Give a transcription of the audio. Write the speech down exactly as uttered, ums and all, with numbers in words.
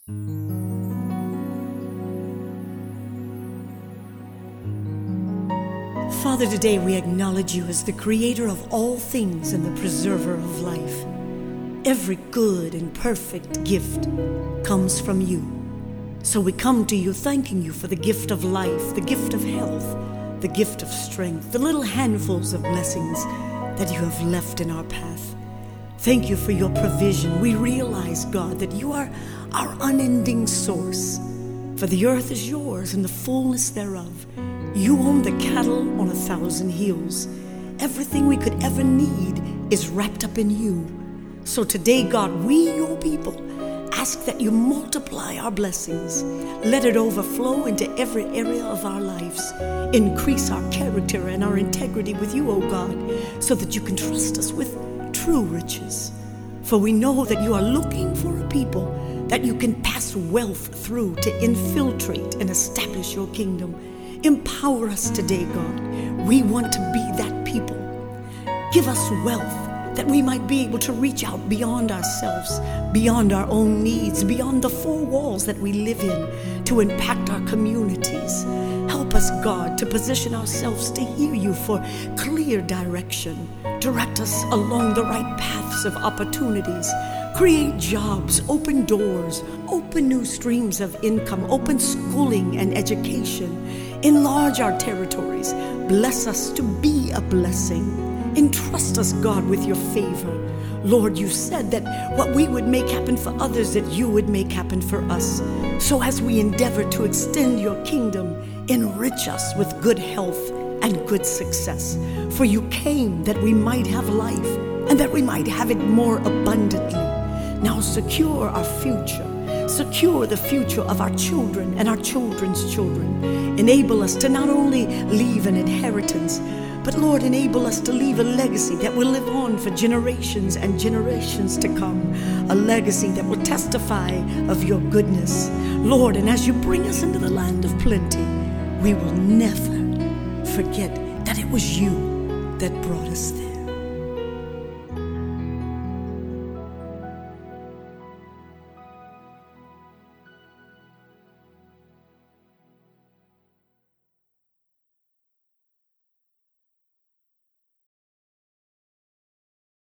Father, today we acknowledge you as the creator of all things and the preserver of life. Every good and perfect gift comes from you. So we come to you thanking you for the gift of life, the gift of health, the gift of strength, the little handfuls of blessings that you have left in our path. Thank you for your provision. We realize, God, that you are our unending source. For the earth is yours and the fullness thereof. You own the cattle on a thousand hills. Everything we could ever need is wrapped up in you. So today, God, we, your people, ask that you multiply our blessings. Let it overflow into every area of our lives. Increase our character and our integrity with you, O God, so that you can trust us with true riches. For we know that you are looking for a people that you can pass wealth through to infiltrate and establish your kingdom. Empower us today, God. We want to be that people. Give us wealth that we might be able to reach out beyond ourselves, beyond our own needs, beyond the four walls that we live in, to impact our communities. Help us, God, to position ourselves to hear you for clear direction. Direct us along the right paths of opportunities. Create jobs, open doors, open new streams of income, open schooling and education. Enlarge our territories. Bless us to be a blessing. Entrust us, God, with your favor. Lord, you said that what we would make happen for others, that you would make happen for us. So as we endeavor to extend your kingdom, enrich us with good health and good success. For you came that we might have life and that we might have it more abundantly. Now secure our future. Secure the future of our children and our children's children. Enable us to not only leave an inheritance, but Lord, enable us to leave a legacy that will live on for generations and generations to come. A legacy that will testify of your goodness. Lord, and as you bring us into the land of plenty, we will never forget that it was you that brought us there.